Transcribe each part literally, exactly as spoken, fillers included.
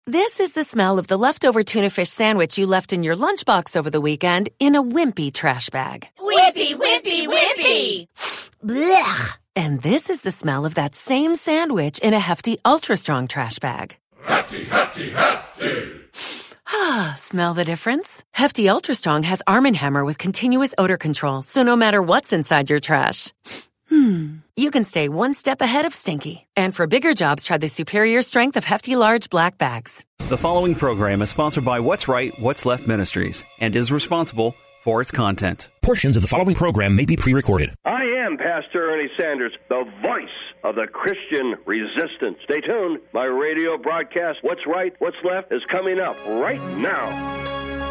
This is the smell of the leftover tuna fish sandwich you left in your lunchbox over the weekend in a wimpy trash bag. Wimpy, wimpy, wimpy! Blech! And this is the smell of that same sandwich in a Hefty Ultra Strong trash bag. Hefty, Hefty, Hefty! Ah, smell the difference? Hefty Ultra Strong has Arm and Hammer with continuous odor control, so no matter what's inside your trash, hmm, you can stay one step ahead of stinky. And for bigger jobs, try the superior strength of Hefty Large Black Bags. The following program is sponsored by What's Right, What's Left Ministries and is responsible for its content. Portions of the following program may be pre-recorded. I am Pastor Ernie Sanders, the voice of the Christian resistance. Stay tuned. My radio broadcast, What's Right, What's Left, is coming up right now.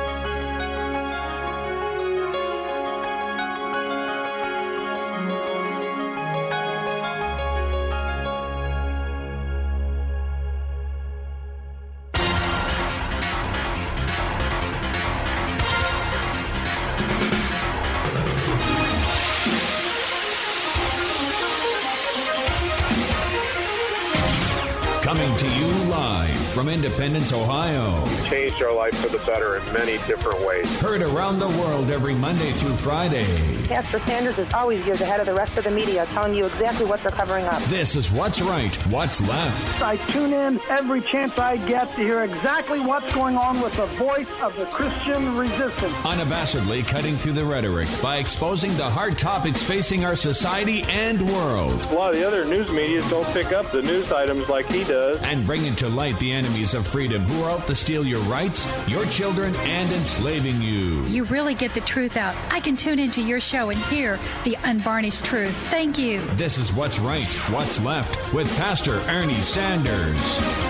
Coming to you live from Independence, Ohio. Changed our life for the better in many different ways. Heard around the world every Monday through Friday. Pastor Sanders is always years ahead of the rest of the media, telling you exactly what they're covering up. This is What's Right, What's Left. I tune in every chance I get to hear exactly what's going on with the voice of the Christian resistance. Unabashedly cutting through the rhetoric by exposing the hard topics facing our society and world. A lot of the other news media don't pick up the news items like he does. And bringing to light the enemies of freedom who are out to steal your rights, your children, and enslaving you. You really get the truth out. I can tune into your show and hear the unvarnished truth. Thank you. This is What's Right, What's Left with Pastor Ernie Sanders.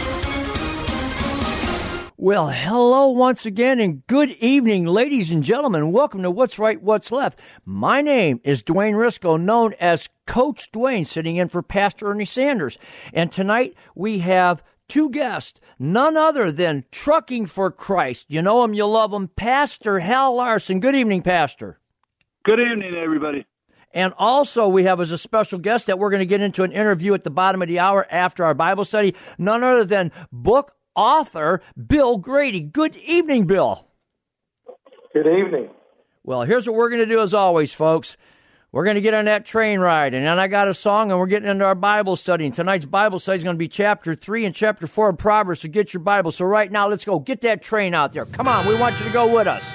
Well, hello once again and good evening, ladies and gentlemen. Welcome to What's Right, What's Left. My name is Dwayne Risco, known as Coach Dwayne, sitting in for Pastor Ernie Sanders. And tonight we have two guests, none other than Trucking for Christ. You know him, you love him, Pastor Hal Larson. Good evening, Pastor. Good evening, everybody. And also we have as a special guest that we're going to get into an interview at the bottom of the hour after our Bible study, none other than book author Bill Grady. Good evening, Bill. Good evening. Well, here's what we're going to do as always, folks. We're going to get on that train ride, and then I got a song, and we're getting into our Bible study. And tonight's Bible study is going to be chapter three and chapter four of Proverbs, so get your Bible. So right now, let's go. Get that train out there. Come on, we want you to go with us.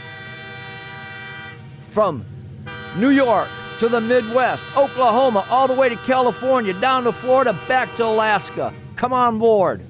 From New York to the Midwest, Oklahoma, all the way to California, down to Florida, back to Alaska. Come on board.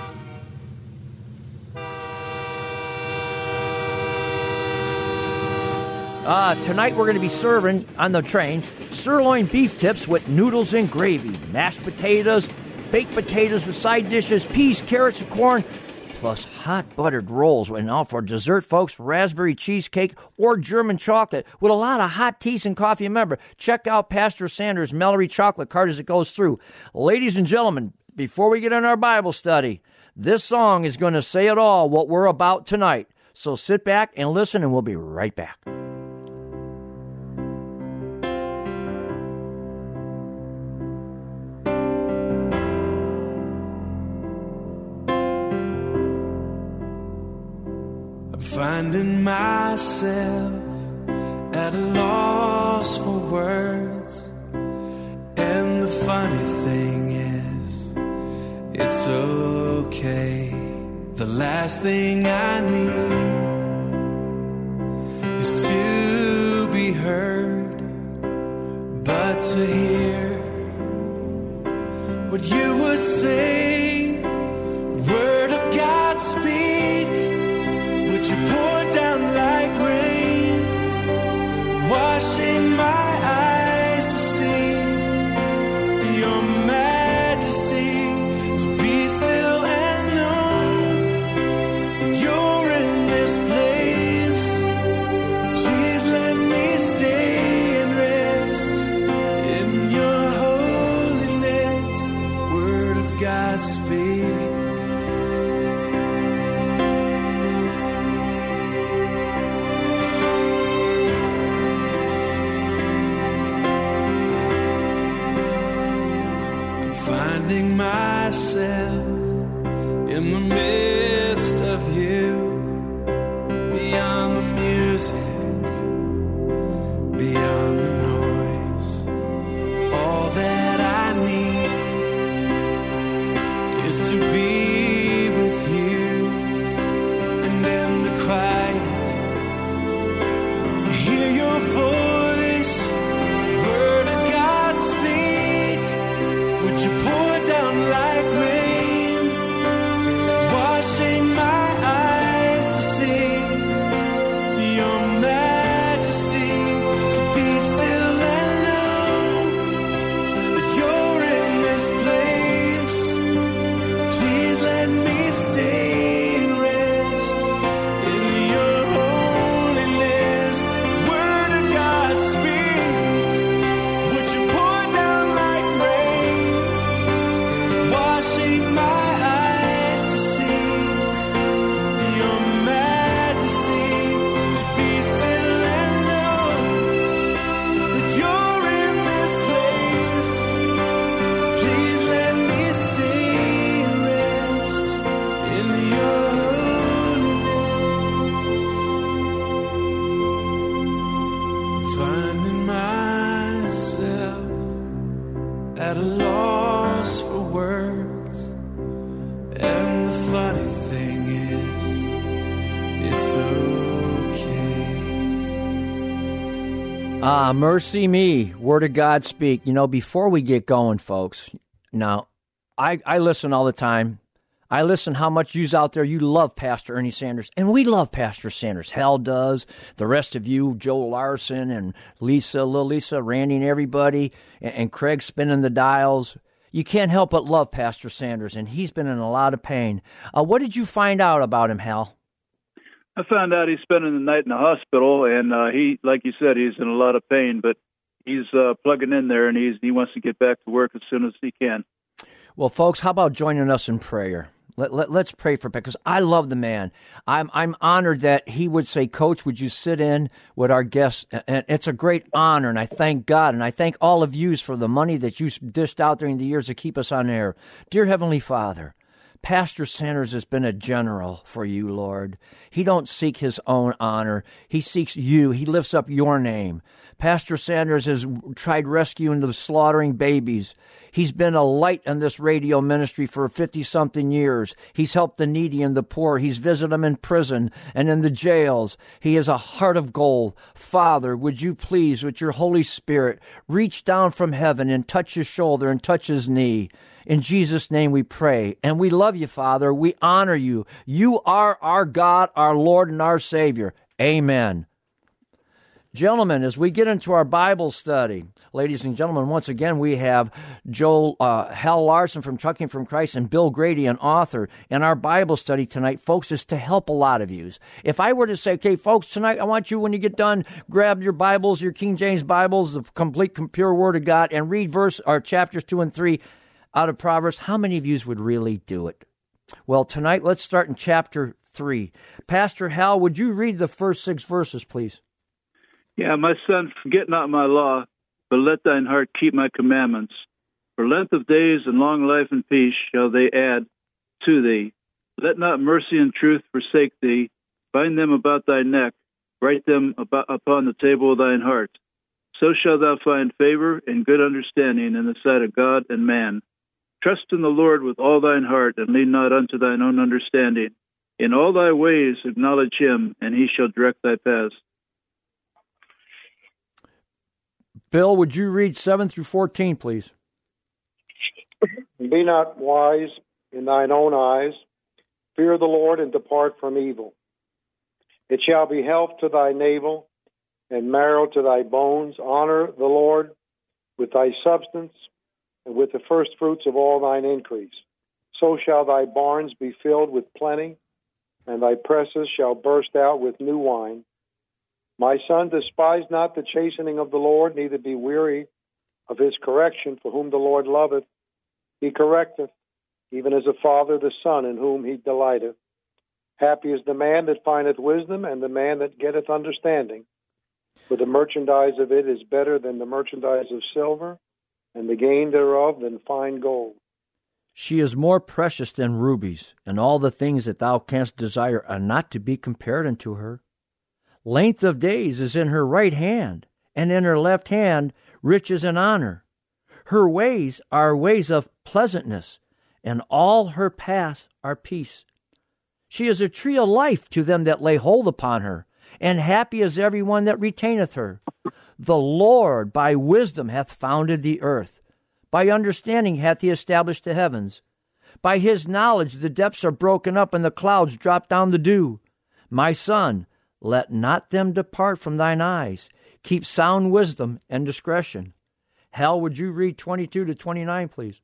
Uh, tonight we're going to be serving on the train sirloin beef tips with noodles and gravy, mashed potatoes, baked potatoes with side dishes, peas, carrots, and corn, plus hot buttered rolls. And now for dessert, folks, raspberry cheesecake or German chocolate with a lot of hot teas and coffee. Remember, check out Pastor Sanders' Mellery chocolate card as it goes through. Ladies and gentlemen, before we get in our Bible study, this song is going to say it all, what we're about tonight. So sit back and listen, and we'll be right back. Finding myself at a loss for words. And the funny thing is, it's okay. The last thing I need is to be heard, but to hear what you would say. Word of God speak. Would you pour down like rain, washing my eyes to see your majesty, to be still and know that you're in this place. Please let me stay and rest in your holiness. Word of God speak. Finding myself in the middle in your holiness, finding myself at a loss for words. And the funny thing is, it's okay. Ah, mercy me, word of God speak. You know, before we get going, folks, now, I, I listen all the time. I listen how much you's out there. You love Pastor Ernie Sanders, and we love Pastor Sanders. Hal does. The rest of you, Joe Larson and Lisa, little Lisa, Randy and everybody, and, and Craig spinning the dials. You can't help but love Pastor Sanders, and he's been in a lot of pain. Uh, what did you find out about him, Hal? I found out he's spending the night in the hospital, and uh, he, like you said, he's in a lot of pain, but he's uh, plugging in there, and he's he wants to get back to work as soon as he can. Well, folks, how about joining us in prayer? Let, let, let's pray for, because I love the man. I'm I'm honored that he would say, Coach, would you sit in with our guests? And it's a great honor, and I thank God, and I thank all of you for the money that you dished out during the years to keep us on air. Dear Heavenly Father, Pastor Sanders has been a general for you, Lord. He don't seek his own honor. He seeks you. He lifts up your name. Pastor Sanders has tried rescuing the slaughtering babies. He's been a light in this radio ministry for fifty-something years. He's helped the needy and the poor. He's visited them in prison and in the jails. He has a heart of gold. Father, would you please, with your Holy Spirit, reach down from heaven and touch his shoulder and touch his knee. In Jesus' name we pray. And we love you, Father. We honor you. You are our God, our Lord, and our Savior. Amen. Gentlemen, as we get into our Bible study, ladies and gentlemen, once again, we have Joel, uh, Hal Larson from Trucking from Christ and Bill Grady, an author. And our Bible study tonight, folks, is to help a lot of you. If I were to say, okay, folks, tonight I want you, when you get done, grab your Bibles, your King James Bibles, the complete pure Word of God, and read verse or chapters two and three out of Proverbs, how many of you would really do it? Well, tonight, let's start in chapter three. Pastor Hal, would you read the first six verses, please? Yeah, my son, forget not my law, but let thine heart keep my commandments. For length of days and long life and peace shall they add to thee. Let not mercy and truth forsake thee. Bind them about thy neck. Write them about, upon the table of thine heart. So shalt thou find favor and good understanding in the sight of God and man. Trust in the Lord with all thine heart, and lean not unto thine own understanding. In all thy ways acknowledge him, and he shall direct thy paths. Bill, would you read seven through fourteen, please? Be not wise in thine own eyes. Fear the Lord and depart from evil. It shall be health to thy navel and marrow to thy bones. Honor the Lord with thy substance and with the first fruits of all thine increase. So shall thy barns be filled with plenty, and thy presses shall burst out with new wine. My son, despise not the chastening of the Lord, neither be weary of his correction, for whom the Lord loveth, he correcteth, even as a father the son in whom he delighteth. Happy is the man that findeth wisdom, and the man that getteth understanding. For the merchandise of it is better than the merchandise of silver, and the gain thereof than fine gold. She is more precious than rubies, and all the things that thou canst desire are not to be compared unto her. Length of days is in her right hand, and in her left hand riches and honor. Her ways are ways of pleasantness, and all her paths are peace. She is a tree of life to them that lay hold upon her, and happy is every one that retaineth her. The Lord by wisdom hath founded the earth. By understanding hath he established the heavens. By his knowledge the depths are broken up, and the clouds drop down the dew. My son, let not them depart from thine eyes. Keep sound wisdom and discretion. Hal, would you read twenty-two to twenty-nine, please?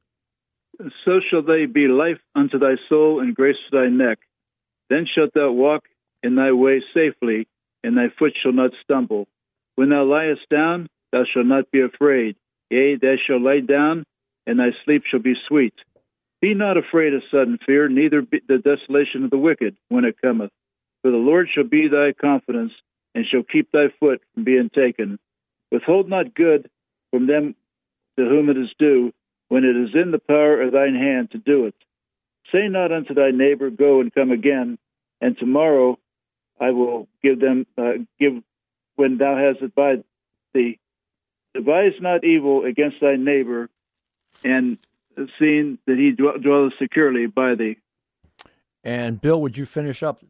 So shall they be life unto thy soul and grace to thy neck. Then shalt thou walk in thy way safely, and thy foot shall not stumble. When thou liest down, thou shalt not be afraid. Yea, thou shalt lie down, and thy sleep shall be sweet. Be not afraid of sudden fear, neither be the desolation of the wicked when it cometh. For the Lord shall be thy confidence, and shall keep thy foot from being taken. Withhold not good from them to whom it is due, when it is in the power of thine hand to do it. Say not unto thy neighbor, Go and come again, and tomorrow I will give them, uh, give when thou hast it by thee. Devise not evil against thy neighbor, and seeing that he dwelleth securely by thee. And Bill, would you finish up?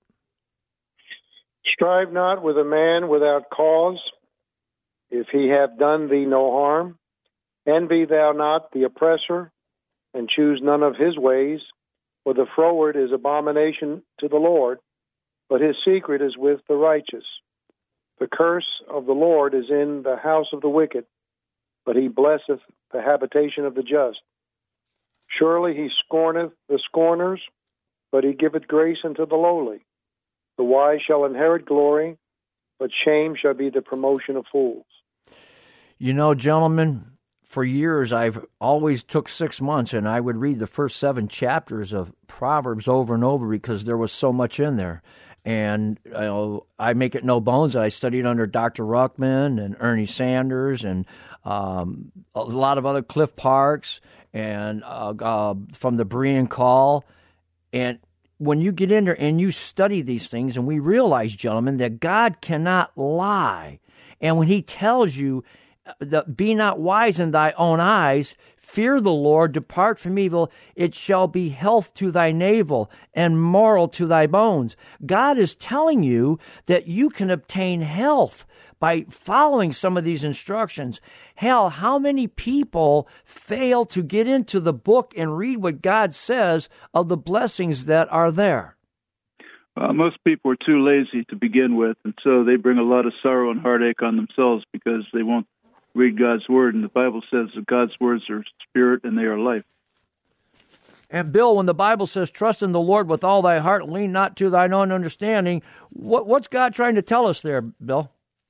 Strive not with a man without cause, if he have done thee no harm. Envy thou not the oppressor, and choose none of his ways. For the froward is abomination to the Lord, but his secret is with the righteous. The curse of the Lord is in the house of the wicked, but he blesseth the habitation of the just. Surely he scorneth the scorners, but he giveth grace unto the lowly. The wise shall inherit glory, but shame shall be the promotion of fools. You know, gentlemen, for years I've always took six months and I would read the first seven chapters of Proverbs over and over because there was so much in there. And you know, I make it no bones that I studied under Doctor Ruckman and Ernie Sanders and um, a lot of other Cliff Parks and uh, uh, from the Berean Call. And when you get in there and you study these things, and we realize, gentlemen, that God cannot lie. And when he tells you that be not wise in thy own eyes, fear the Lord, depart from evil, it shall be health to thy navel and marrow to thy bones. God is telling you that you can obtain health by following some of these instructions. Hell, how many people fail to get into the book and read what God says of the blessings that are there? Uh, most people are too lazy to begin with, and so they bring a lot of sorrow and heartache on themselves because they won't read God's Word, and the Bible says that God's words are spirit and they are life. And Bill, when the Bible says, trust in the Lord with all thy heart and lean not to thine own understanding, what, what's God trying to tell us there, Bill?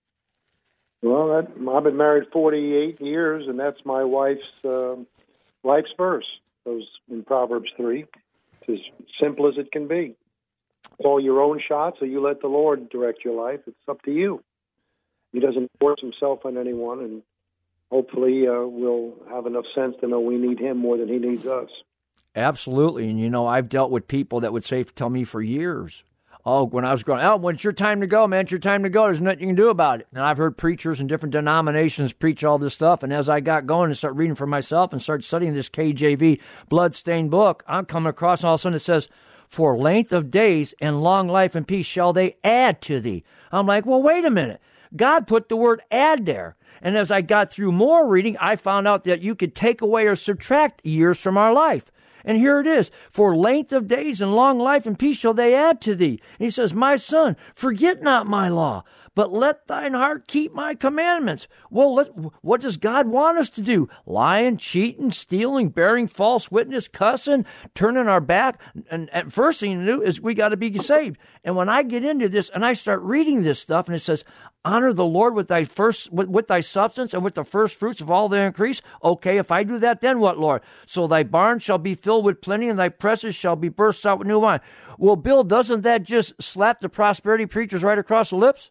Well, that, I've been married forty-eight years, and that's my wife's uh, life's verse. Those in Proverbs three. It's as simple as it can be. Call your own shots, or you let the Lord direct your life. It's up to you. He doesn't force himself on anyone, and hopefully uh, we'll have enough sense to know we need him more than he needs us. Absolutely. And, you know, I've dealt with people that would say, tell me for years, oh, when I was going, oh, when it's your time to go, man, it's your time to go. There's nothing you can do about it. And I've heard preachers in different denominations preach all this stuff. And as I got going and started reading for myself and started studying this K J V bloodstained book, I'm coming across, and all of a sudden it says, for length of days and long life and peace shall they add to thee. I'm like, well, wait a minute. God put the word add there. And as I got through more reading, I found out that you could take away or subtract years from our life. And here it is. For length of days and long life and peace shall they add to thee. And he says, my son, forget not my law, but let thine heart keep my commandments. Well, let, what does God want us to do? Lying, cheating, stealing, bearing false witness, cussing, turning our back. And, and first thing to do is we got to be saved. And when I get into this and I start reading this stuff and it says, honor the Lord with thy first, with, with thy substance and with the first fruits of all their increase. Okay, if I do that, then what, Lord? So thy barn shall be filled with plenty and thy presses shall be burst out with new wine. Well, Bill, doesn't that just slap the prosperity preachers right across the lips?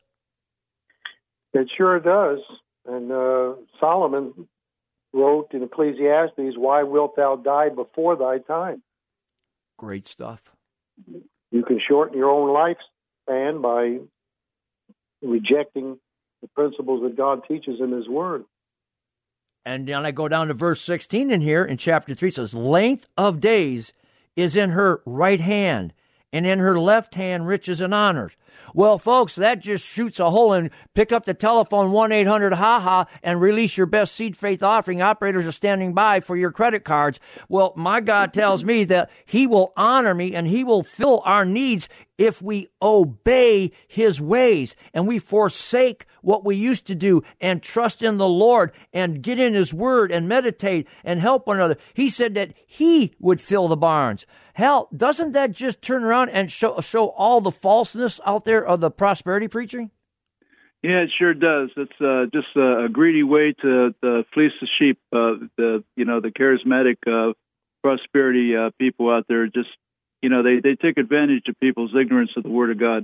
It sure does. And uh, Solomon wrote in Ecclesiastes, why wilt thou die before thy time? Great stuff. You can shorten your own lifespan by rejecting the principles that God teaches in his word. And then I go down to verse sixteen in here in chapter three. It says, length of days is in her right hand, and in her left hand riches and honors. Well, folks, that just shoots a hole in. Pick up the telephone, one eight hundred ha ha, and release your best seed faith offering. Operators are standing by for your credit cards. Well, my God tells me that he will honor me and he will fill our needs if we obey his ways and we forsake what we used to do and trust in the Lord and get in his word and meditate and help one another. He said that he would fill the barns. Hell, doesn't that just turn around and show, show all the falseness out there of the prosperity preaching? Yeah, it sure does. It's uh, just a, a greedy way to, to fleece the sheep. Uh, the you know the charismatic uh, prosperity uh, people out there just you know they, they take advantage of people's ignorance of the Word of God.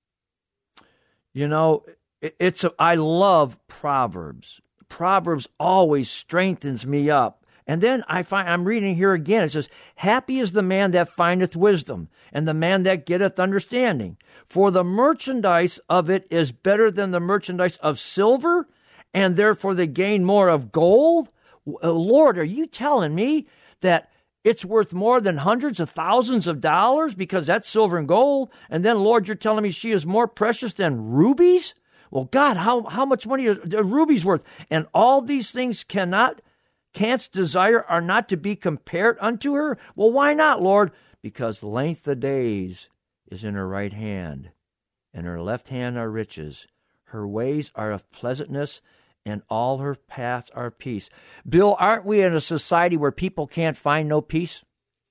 You know, it, it's a, I love Proverbs. Proverbs always strengthens me up. And then I find I'm reading here again. It says, happy is the man that findeth wisdom, and the man that getteth understanding. For the merchandise of it is better than the merchandise of silver, and therefore they gain more of gold. Lord, are you telling me that it's worth more than hundreds of thousands of dollars because that's silver and gold? And then, Lord, you're telling me she is more precious than rubies? Well, God, how, how much money are, are rubies worth? And all these things cannot, canst desire are not to be compared unto her? Well, why not, Lord? Because length of days is in her right hand, and her left hand are riches. Her ways are of pleasantness, and all her paths are peace. Bill, aren't we in a society where people can't find no peace?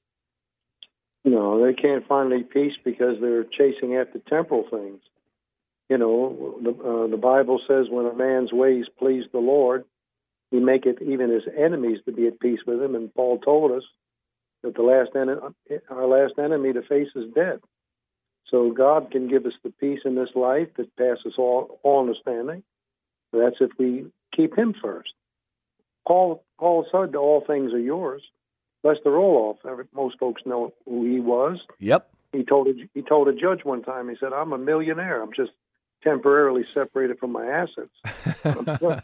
No, they can't find any peace because they're chasing after temporal things. You know, the, uh, the Bible says when a man's ways please the Lord, he maketh even his enemies to be at peace with him. And Paul told us that the last en- our last enemy to face is death. So God can give us the peace in this life that passes all, all understanding. That's if we keep him first. Paul, Paul said, all things are yours. Lester Roloff, most folks know who he was. Yep. He told a, he told a judge one time, he said, I'm a millionaire. I'm just temporarily separated from my assets.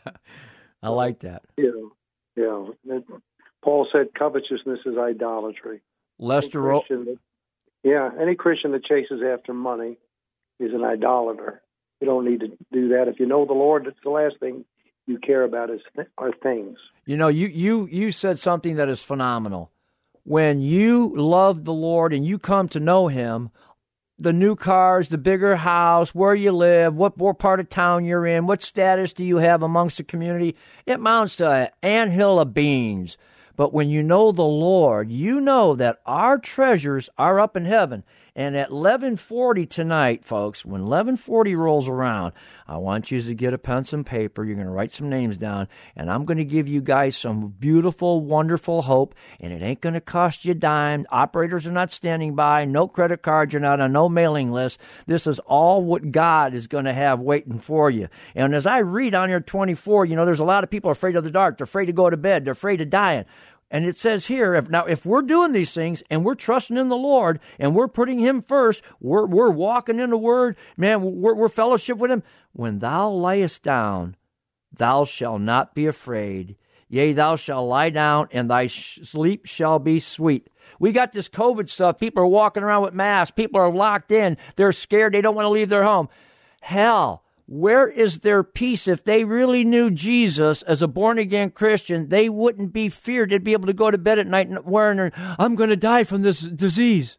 I like that. You know, yeah. Paul said covetousness is idolatry. Lester Roloff. Yeah, any Christian that chases after money is an idolater. You don't need to do that. If you know the Lord, that's the last thing you care about is th- are things. You know, you, you, you said something that is phenomenal. When you love the Lord and you come to know him, the new cars, the bigger house, where you live, what, what part of town you're in, what status do you have amongst the community, it amounts to an anthill of beans. But when you know the Lord, you know that our treasures are up in heaven. And at eleven forty tonight, folks, when eleven forty rolls around, I want you to get a pencil and paper. You're going to write some names down, and I'm going to give you guys some beautiful, wonderful hope, and it ain't going to cost you a dime. Operators are not standing by. No credit cards. You're not on no mailing list. This is all what God is going to have waiting for you. And as I read on here twenty-four, you know, there's a lot of people afraid of the dark. They're afraid to go to bed. They're afraid of dying. And it says here, if now if we're doing these things and we're trusting in the Lord and we're putting him first, we're we're walking in the Word, man, we're, we're fellowship with him. When thou liest down, thou shalt not be afraid. Yea, thou shalt lie down, and thy sh- sleep shall be sweet. We got this COVID stuff. People are walking around with masks. People are locked in. They're scared. They don't want to leave their home. Hell, where is their peace? If they really knew Jesus as a born-again Christian, they wouldn't be feared. They'd be able to go to bed at night wearing, I'm going to die from this disease.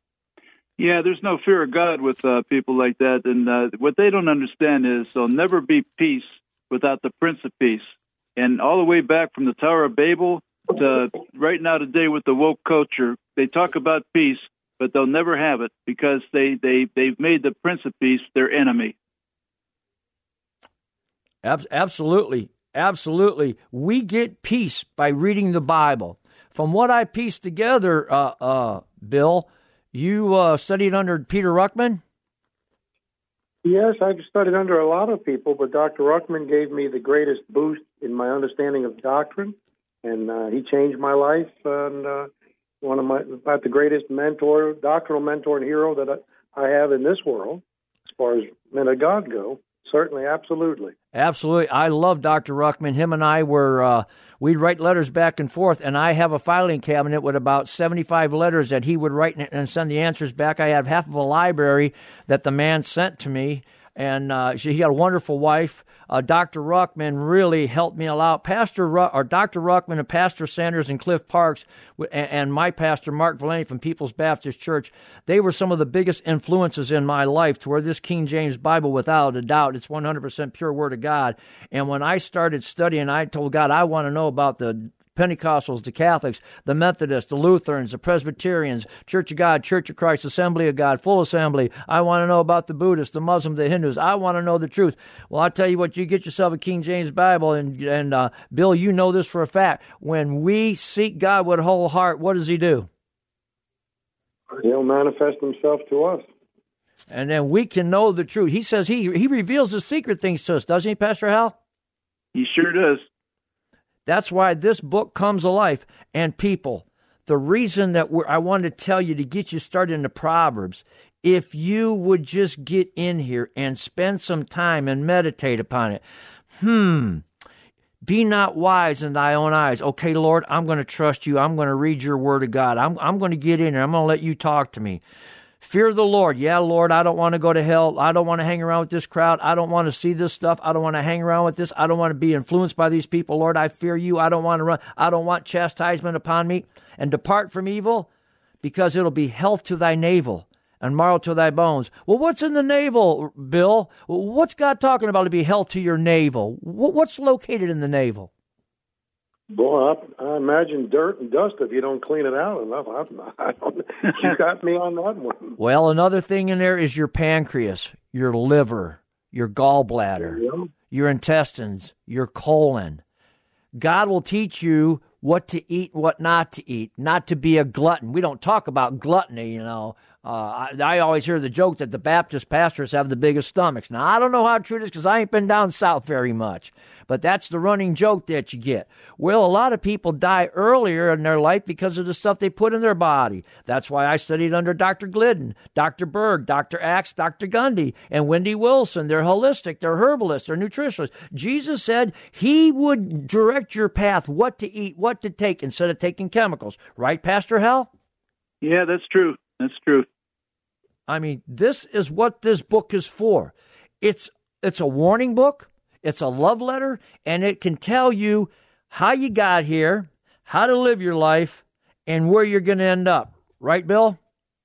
Yeah, there's no fear of God with uh, people like that. And uh, what they don't understand is there'll never be peace without the Prince of Peace. And all the way back from the Tower of Babel to right now today with the woke culture, they talk about peace, but they'll never have it because they, they, they've made the Prince of Peace their enemy. Absolutely. Absolutely. We get peace by reading the Bible. From what I pieced together, uh, uh, Bill, you uh, studied under Peter Ruckman? Yes, I've studied under a lot of people, but Doctor Ruckman gave me the greatest boost in my understanding of doctrine, and uh, he changed my life. And uh, one of my, about the greatest mentor, doctrinal mentor and hero that I, I have in this world, as far as men of God go. Certainly, absolutely. Absolutely. I love Doctor Ruckman. Him and I were, uh, we'd write letters back and forth, and I have a filing cabinet with about seventy-five letters that he would write and send the answers back. I have half of a library that the man sent to me, and uh, he got a wonderful wife. Uh, Doctor Ruckman really helped me a lot. Pastor Ruck, or Doctor Ruckman and Pastor Sanders and Cliff Parks and, and my pastor, Mark Valeni from People's Baptist Church, they were some of the biggest influences in my life to where this King James Bible, without a doubt, it's one hundred percent pure Word of God. And when I started studying, I told God, I want to know about the Pentecostals, the Catholics, the Methodists, the Lutherans, the Presbyterians, Church of God, Church of Christ, Assembly of God, Full Assembly. I want to know about the Buddhists, the Muslims, the Hindus. I want to know the truth. Well, I'll tell you what, you get yourself a King James Bible, and, and uh, Bill, you know this for a fact. When we seek God with a whole heart, what does he do? He'll manifest himself to us. And then we can know the truth. He says he, he reveals the secret things to us, doesn't he, Pastor Hal? He sure does. That's why this book comes alive. And people, the reason that we're, I wanted to tell you to get you started into Proverbs, if you would just get in here and spend some time and meditate upon it. Hmm. Be not wise in thy own eyes. Okay, Lord, I'm going to trust you. I'm going to read your word of God. I'm, I'm going to get in here. I'm going to let you talk to me. Fear the Lord. Yeah, Lord, I don't want to go to hell. I don't want to hang around with this crowd. I don't want to see this stuff. I don't want to hang around with this. I don't want to be influenced by these people. Lord, I fear you. I don't want to run. I don't want chastisement upon me. And depart from evil, because it'll be health to thy navel and marrow to thy bones. Well, what's in the navel, Bill? What's God talking about to be health to your navel? What's located in the navel? Boy, I, I imagine dirt and dust if you don't clean it out enough. I, I don't, you got me on that one. Well, another thing in there is your pancreas, your liver, your gallbladder, yeah. your intestines, your colon. God will teach you what to eat, what not to eat, not to be a glutton. We don't talk about gluttony, you know. Uh, I, I always hear the joke that the Baptist pastors have the biggest stomachs. Now, I don't know how true it is because I ain't been down south very much, but that's the running joke that you get. Well, a lot of people die earlier in their life because of the stuff they put in their body. That's why I studied under Doctor Glidden, Doctor Berg, Doctor Axe, Doctor Gundy, and Wendy Wilson. They're holistic, they're herbalists, they're nutritionists. Jesus said he would direct your path, what to eat, what to take, instead of taking chemicals. Right, Pastor Hal? Yeah, that's true. That's true. I mean, this is what this book is for. It's it's a warning book, it's a love letter, and it can tell you how you got here, how to live your life, and where you're going to end up. Right, Bill?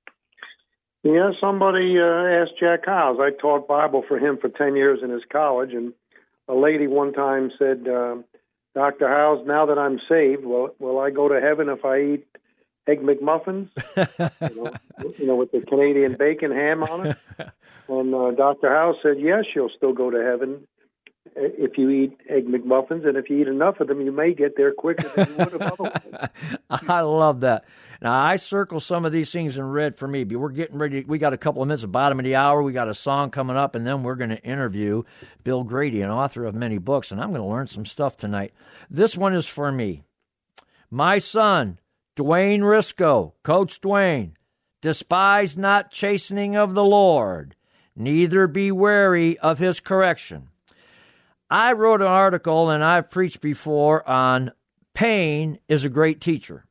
Yeah, somebody uh, asked Jack Hyles. I taught Bible for him for ten years in his college, and a lady one time said, uh, Doctor Hyles, now that I'm saved, will, will I go to heaven if I eat Egg McMuffins, you know, you know, with the Canadian bacon ham on it? And uh, Doctor Hyles said, yes, you'll still go to heaven if you eat Egg McMuffins, and if you eat enough of them, you may get there quicker than you would have otherwise. I love that. Now, I circle some of these things in red for me, but we're getting ready. We got a couple of minutes at the bottom of the hour. We got a song coming up, and then we're going to interview Bill Grady, an author of many books, and I'm going to learn some stuff tonight. This one is for me. My son, Dwayne Risco, Coach Dwayne, despise not chastening of the Lord, neither be wary of his correction. I wrote an article, and I've preached before, on pain is a great teacher.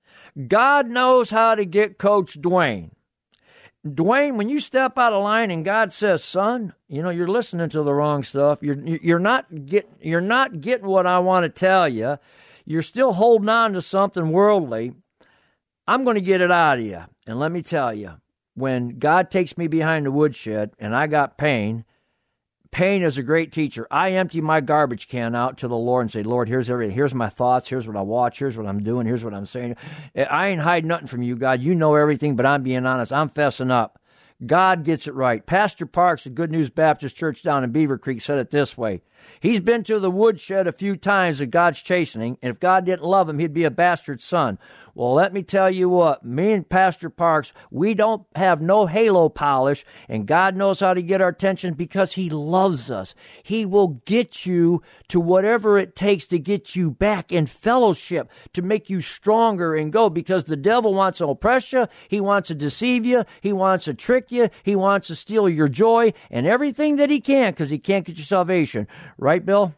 God knows how to get Coach Dwayne. Dwayne, when you step out of line and God says, son, you know, you're listening to the wrong stuff. You're, you're, not, get, you're not getting what I want to tell you. You're still holding on to something worldly. I'm going to get it out of you. And let me tell you, when God takes me behind the woodshed and I got pain, pain is a great teacher. I empty my garbage can out to the Lord and say, Lord, here's everything. Here's my thoughts. Here's what I watch. Here's what I'm doing. Here's what I'm saying. I ain't hiding nothing from you, God. You know everything, but I'm being honest. I'm fessing up. God gets it right. Pastor Parks of Good News Baptist Church down in Beaver Creek said it this way. He's been to the woodshed a few times of God's chastening, and if God didn't love him, he'd be a bastard son. Well, let me tell you what, me and Pastor Parks, we don't have no halo polish, and God knows how to get our attention because he loves us. He will get you to whatever it takes to get you back in fellowship, to make you stronger and go, because the devil wants to oppress you, he wants to deceive you, he wants to trick you, he wants to steal your joy, and everything that he can, because he can't get your salvation. Right, Bill?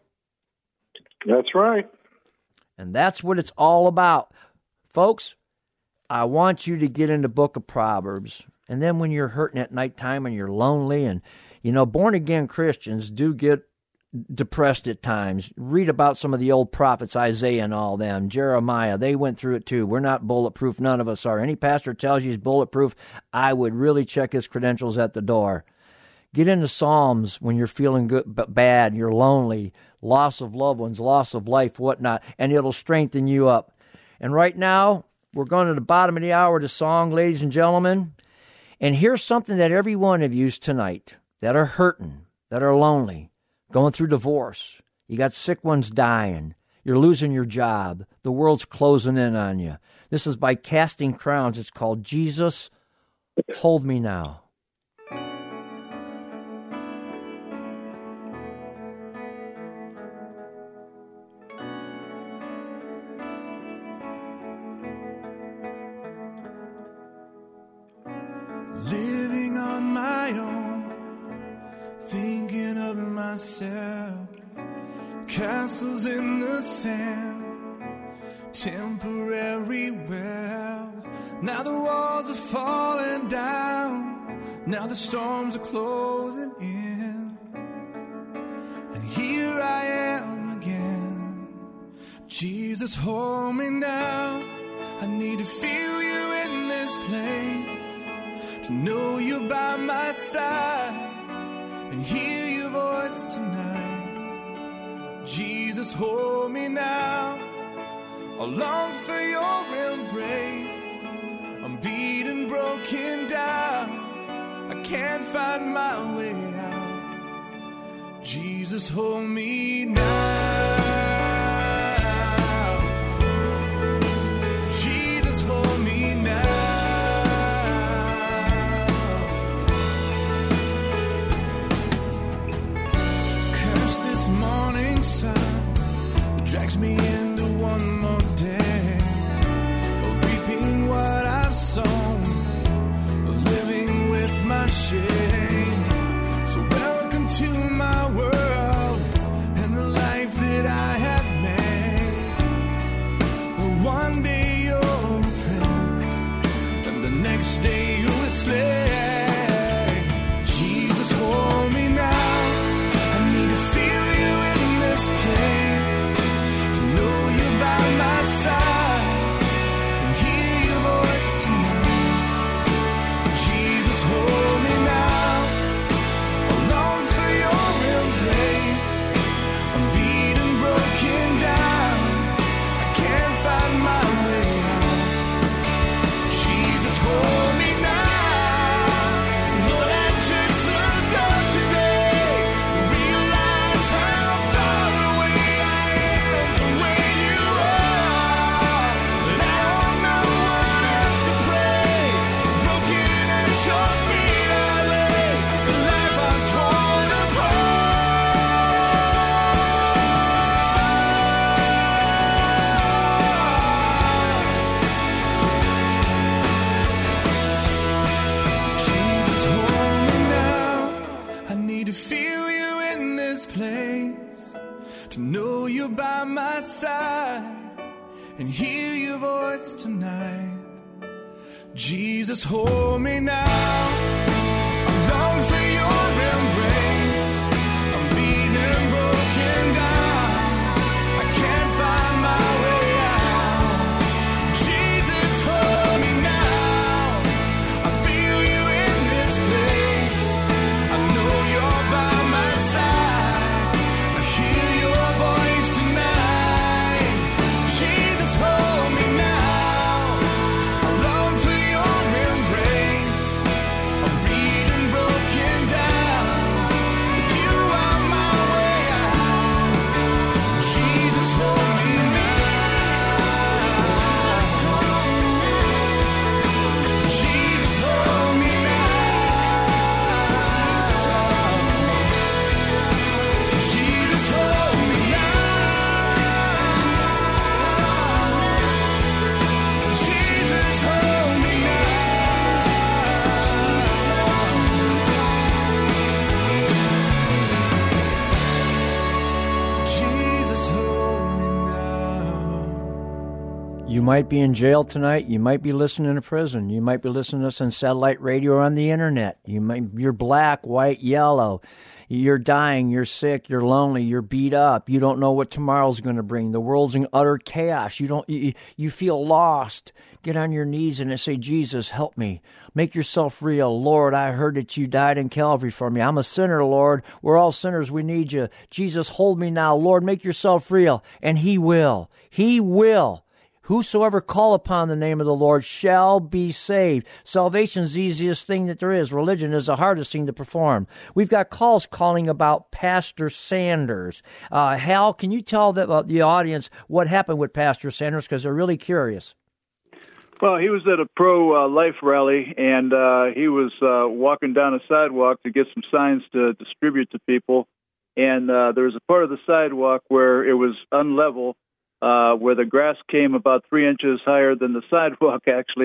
That's right. And that's what it's all about. Folks, I want you to get in the book of Proverbs. And then when you're hurting at nighttime and you're lonely, and, you know, born-again Christians do get depressed at times. Read about some of the old prophets, Isaiah and all them, Jeremiah. They went through it too. We're not bulletproof. None of us are. Any pastor tells you he's bulletproof, I would really check his credentials at the door. Get into Psalms when you're feeling good, bad, you're lonely, loss of loved ones, loss of life, whatnot, and it'll strengthen you up. And right now, we're going to the bottom of the hour to song, ladies and gentlemen. And here's something that every one of you tonight that are hurting, that are lonely, going through divorce, you got sick ones dying, you're losing your job, the world's closing in on you. This is by Casting Crowns. It's called Jesus, Hold Me Now. on my own, thinking of myself. Castles in the sand, temporary wealth. Now the walls are falling down, now the storms are closing in, and here I am again. Jesus, hold me now. I need to feel you in this place, to know you by my side and hear your voice tonight. Jesus, hold me now. I long for your embrace. I'm beaten, broken down. I can't find my way out. Jesus, hold me now. Jesus, hold me now. Curse this morning sun that drags me into one more day of reaping what I've sown, of living with my shame. So welcome to my world and the life that I have made. Well, one day you're a prince and the next day you're a slave. Jesus, hold me now. I need to feel you in this place, to know you by my side and hear your voice tonight. Jesus, hold me now. I long for your embrace. I'm beaten, broken down. I can't find my way out. Jesus, hold me now. Lord, I just looked up today, realized how far away I am from where you are. Now I know what else to pray. Broken at your feet I lay, the life I've torn Jesus, hold me now. I need to feel you in this place, to know you by my side and hear your voice tonight. Jesus, hold me now. I long for your embrace. I'm beaten, broken down. I can't find my way out. Jesus, hold me now. I feel you in this place. I know you're by my side. I hear your voice tonight. Jesus, hold me now. I long for your embrace. I'm beaten, broken down. You are my way out. Jesus, hold me now. Jesus, hold me now. Jesus, hold me now. Jesus, hold me now. Jesus, hold me now. Jesus, hold me now. You might be in jail tonight. You might be listening to prison. You might be listening to us on satellite radio or on the internet. You might, you're black, white, yellow. You're dying. You're sick. You're lonely. You're beat up. You don't know what tomorrow's going to bring. The world's in utter chaos. You don't. You, you feel lost. Get on your knees and say, Jesus, help me. Make yourself real. Lord, I heard that you died in Calvary for me. I'm a sinner, Lord. We're all sinners. We need you. Jesus, hold me now. Lord, make yourself real. And he will. He will. Whosoever call upon the name of the Lord shall be saved. Salvation's the easiest thing that there is. Religion is the hardest thing to perform. We've got calls calling about Pastor Sanders. Uh, Hal, can you tell the, uh, the audience what happened with Pastor Sanders? Because they're really curious. Well, he was at a pro-life uh, rally, and uh, he was uh, walking down a sidewalk to get some signs to distribute to people. And uh, there was a part of the sidewalk where it was unlevel, uh, where the grass came about three inches higher than the sidewalk, actually.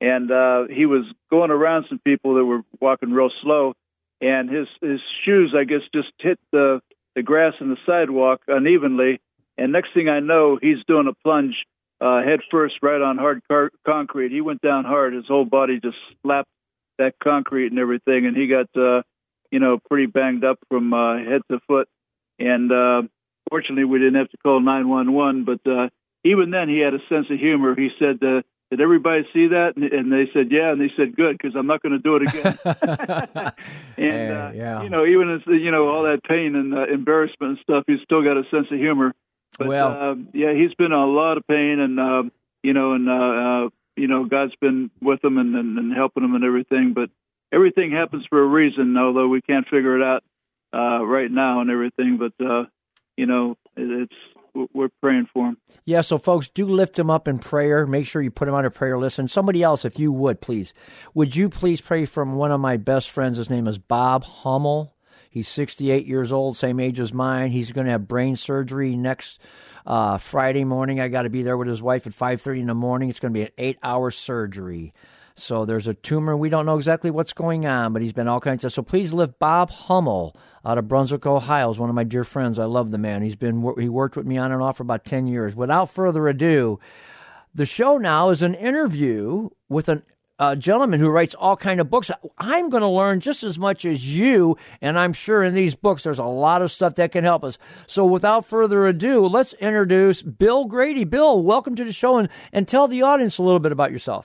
and uh, he was going around some people that were walking real slow, and his his shoes, I guess, just hit the the grass and the sidewalk unevenly, and next thing I know, he's doing a plunge uh, head first right on hard car- concrete. He went down hard. His whole body just slapped that concrete and everything, and he got, uh, you know, pretty banged up from uh, head to foot. And uh, fortunately, we didn't have to call nine one one, but uh, even then, he had a sense of humor. He said, uh, did everybody see that? And, and they said, yeah. And they said, good, because I'm not going to do it again. and, uh, yeah. you know, even as, you know, all that pain and uh, embarrassment and stuff, he's still got a sense of humor. But, well, uh, yeah, he's been in a lot of pain, and, uh, you know, and, uh, uh, you know, God's been with him and, and, and helping him and everything. But everything happens for a reason, although we can't figure it out uh, right now and everything. But, uh, you know, it, it's, we're praying for him. Yeah, so folks, do lift him up in prayer. Make sure you put him on a prayer list. And somebody else, if you would, please. Would you please pray for one of my best friends? His name is Bob Hummel. He's sixty-eight years old, same age as mine. He's going to have brain surgery next uh, Friday morning. I got to be there with his wife at five thirty in the morning. It's going to be an eight-hour surgery. So there's a tumor. We don't know exactly what's going on, but he's been all kinds of. So please lift Bob Hummel out of Brunswick, Ohio. Is one of my dear friends. I love the man. He's been he worked with me on and off for about ten years. Without further ado, the show now is an interview with a uh, gentleman who writes all kind of books. I'm going to learn just as much as you, and I'm sure in these books there's a lot of stuff that can help us. So without further ado, let's introduce Bill Grady. Bill, welcome to the show, and, and tell the audience a little bit about yourself.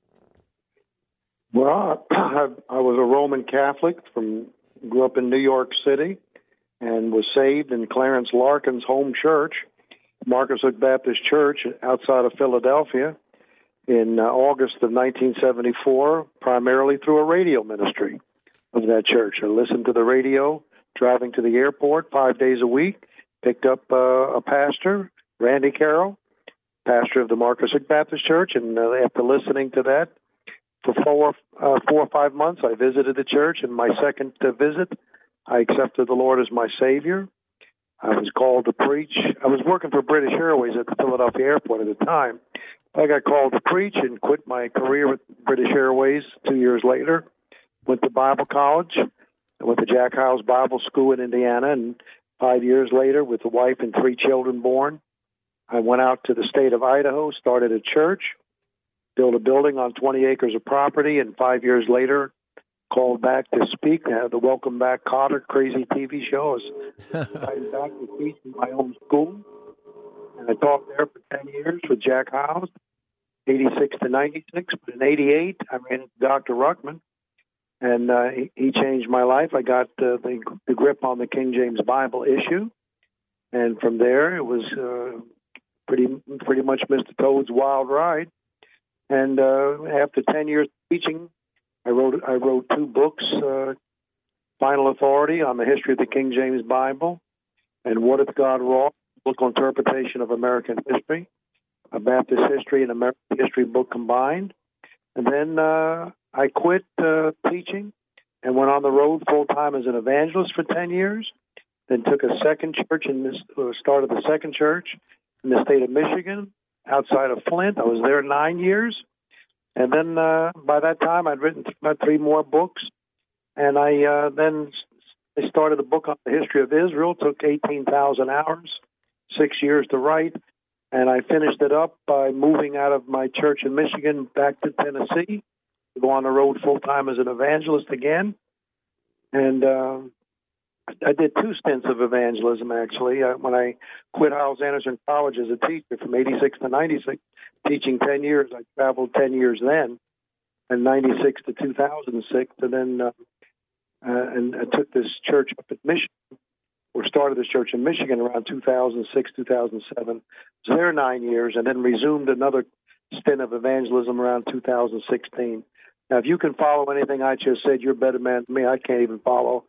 Well, I, I was a Roman Catholic, from grew up in New York City, and was saved in Clarence Larkin's home church, Marcus Hook Baptist Church, outside of Philadelphia, in uh, August of nineteen seventy-four, primarily through a radio ministry of that church. I listened to the radio driving to the airport five days a week, picked up uh, a pastor, Randy Carroll, pastor of the Marcus Hook Baptist Church, and uh, after listening to that, For four, uh, four or five months, I visited the church. In my second uh, visit, I accepted the Lord as my Savior. I was called to preach. I was working for British Airways at the Philadelphia airport at the time. I got called to preach and quit my career with British Airways two years later. Went to Bible college. I went to Jack Hyles Bible School in Indiana, and five years later, with a wife and three children born, I went out to the state of Idaho, started a church, built a building on twenty acres of property, and five years later, called back to speak. I had the Welcome Back Kotter crazy T V show. I was invited back to teach in my own school, and I taught there for ten years with Jack Hyles, eighty-six to ninety-six. But in eighty-eight, I ran into Doctor Ruckman, and uh, he, he changed my life. I got uh, the, the grip on the King James Bible issue, and from there, it was uh, pretty pretty much Mister Toad's wild ride. And uh, after ten years of teaching, I wrote I wrote two books, uh, Final Authority on the History of the King James Bible, and What Hath God Wrought, Biblical Interpretation of American History, a Baptist history and American history book combined. And then uh, I quit uh, teaching and went on the road full-time as an evangelist for ten years, then took a second church and uh, started the second church in the state of Michigan, outside of Flint. I was there nine years. And then uh, by that time, I'd written about three more books. And I uh, then I started a book on the history of Israel. It took eighteen thousand hours, six years to write. And I finished it up by moving out of my church in Michigan back to Tennessee to go on the road full-time as an evangelist again. And uh, I did two stints of evangelism, actually. Uh, when I quit Hyles-Anderson College as a teacher from eighty-six to ninety-six, teaching ten years, I traveled ten years then, and ninety-six to two thousand six, and then uh, uh, and I took this church up at Michigan, or started this church in Michigan around two thousand six, two thousand seven. Was there nine years, and then resumed another stint of evangelism around two thousand sixteen. Now, if you can follow anything I just said, you're a better man than me. I can't even follow.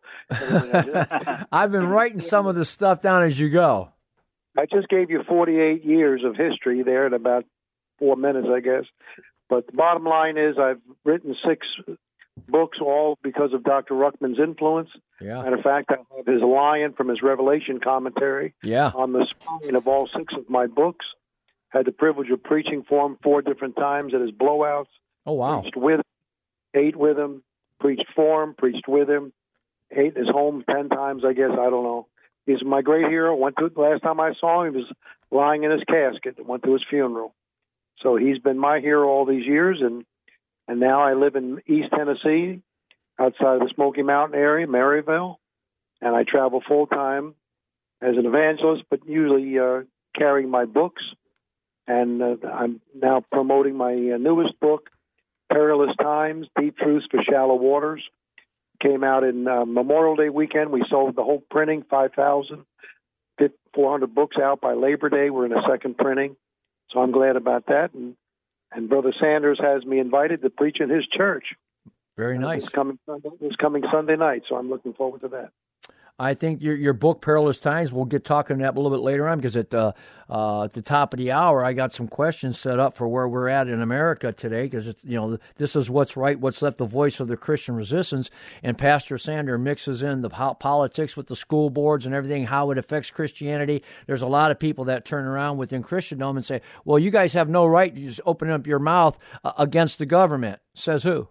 I've been writing some of the stuff down as you go. I just gave you forty-eight years of history there in about four minutes, I guess. But the bottom line is I've written six books, all because of Doctor Ruckman's influence. Yeah. Matter of fact, I have his lion from his Revelation commentary yeah. on the spine of all six of my books. Had the privilege of preaching for him four different times at his blowouts, Oh, wow. Preached with him, ate with him, preached for him, preached with him, ate in his home ten times, I guess. I don't know. He's my great hero. Went to last time I saw him, he was lying in his casket. Went to his funeral. So he's been my hero all these years, and and now I live in East Tennessee, outside of the Smoky Mountain area, Maryville, and I travel full time as an evangelist, but usually uh, carrying my books. And uh, I'm now promoting my uh, newest book, Perilous Times: Deep Truths for Shallow Waters. Came out in uh, Memorial Day weekend. We sold the whole printing, five thousand, four hundred books out by Labor Day. We're in a second printing, so I'm glad about that. And and Brother Sanders has me invited to preach in his church. Very nice. It's coming, it's coming Sunday night, so I'm looking forward to that. I think your your book, Perilous Times, we'll get talking that a little bit later on, because at the, uh, at the top of the hour, I got some questions set up for where we're at in America today, because, you know, this is what's right, what's left, the voice of the Christian resistance, and Pastor Sander mixes in the politics with the school boards and everything, how it affects Christianity. There's a lot of people that turn around within Christendom and say, well, you guys have no right to just open up your mouth uh, against the government. Says who?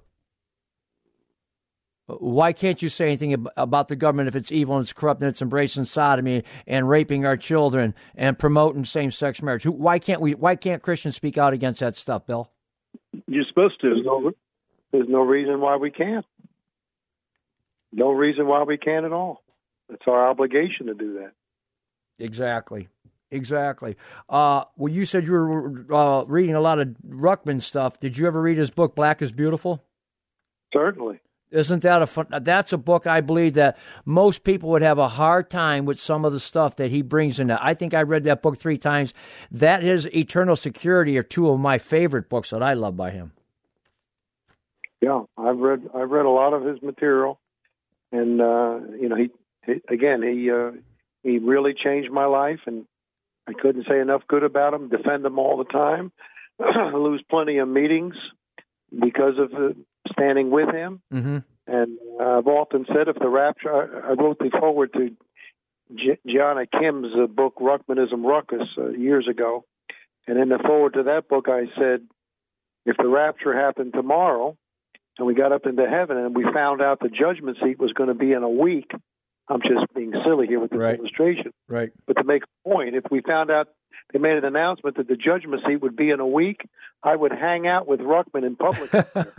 Why can't you say anything about the government if it's evil and it's corrupt and it's embracing sodomy and raping our children and promoting same-sex marriage? Why can't we? Why can't Christians speak out against that stuff, Bill? You're supposed to. There's no, there's no reason why we can't. No reason why we can't at all. It's our obligation to do that. Exactly. Exactly. Uh, well, you said you were uh, reading a lot of Ruckman stuff. Did you ever read his book, Black is Beautiful? Certainly. Isn't that a fun? That's a book I believe that most people would have a hard time with some of the stuff that he brings in. That I think I read that book three times. That his Eternal Security are two of my favorite books that I love by him. Yeah, I've read I've read a lot of his material, and uh, you know, he, he again he uh, he really changed my life, and I couldn't say enough good about him. Defend him all the time. Lose plenty of meetings because of the standing with him. Mm-hmm. And uh, I've often said, if the rapture, I, I wrote the forward to J- Gianna Kim's uh, book, Ruckmanism Ruckus, uh, years ago. And in the forward to that book, I said, if the rapture happened tomorrow and we got up into heaven and we found out the judgment seat was going to be in a week, I'm just being silly here with the right. illustration. Right. But to make a point, if we found out they made an announcement that the judgment seat would be in a week, I would hang out with Ruckman in public.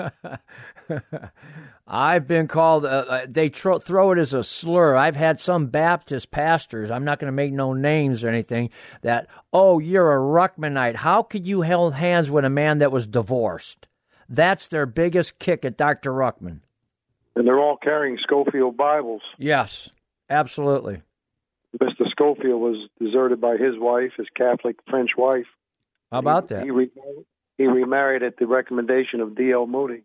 I've been called, uh, they tro- throw it as a slur. I've had some Baptist pastors, I'm not going to make no names or anything, that, oh, you're a Ruckmanite. How could you hold hands with a man that was divorced? That's their biggest kick at Doctor Ruckman. And they're all carrying Schofield Bibles. Yes, absolutely. Mister Schofield was deserted by his wife, his Catholic French wife. How about he, that? He, re- he remarried at the recommendation of D L Moody.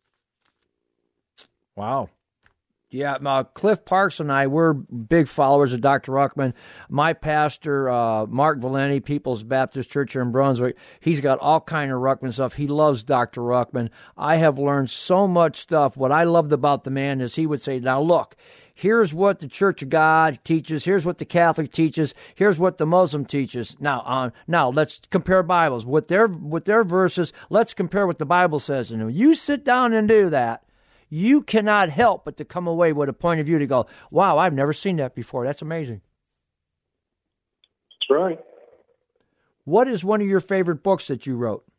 Wow. Yeah, uh, Cliff Parks and I, we're big followers of Doctor Ruckman. My pastor, uh, Mark Valenti, People's Baptist Church here in Brunswick, he's got all kind of Ruckman stuff. He loves Doctor Ruckman. I have learned so much stuff. What I loved about the man is he would say, now look, here's what the Church of God teaches. Here's what the Catholic teaches. Here's what the Muslim teaches. Now, uh, now let's compare Bibles with their with their verses. Let's compare what the Bible says. And when you sit down and do that, you cannot help but to come away with a point of view to go, wow, I've never seen that before. That's amazing. That's right. What is one of your favorite books that you wrote?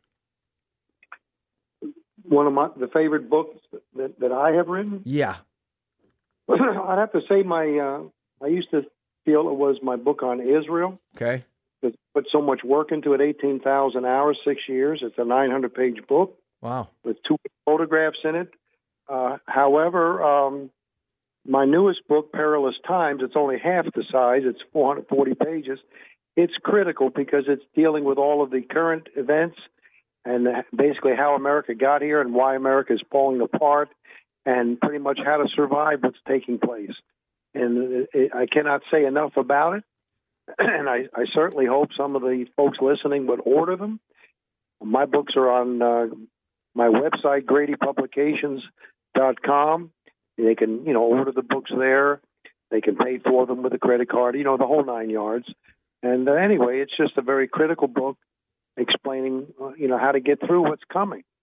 One of my the favorite books that, that I have written? Yeah. I'd have to say my, uh, I used to feel it was my book on Israel. Okay. It put so much work into it, eighteen thousand hours, six years. It's a nine hundred page book. Wow. With two photographs in it. Uh, however, um, my newest book, Perilous Times, it's only half the size. It's four hundred forty pages. It's critical because it's dealing with all of the current events and basically how America got here and why America is falling apart and pretty much how to survive what's taking place. And it, I cannot say enough about it. And I, I certainly hope some of the folks listening would order them. My books are on uh, my website, Grady Publications dot com. They can, you know, order the books there. They can pay for them with a credit card, you know, the whole nine yards. And uh, anyway, it's just a very critical book explaining, uh, you know, how to get through what's coming.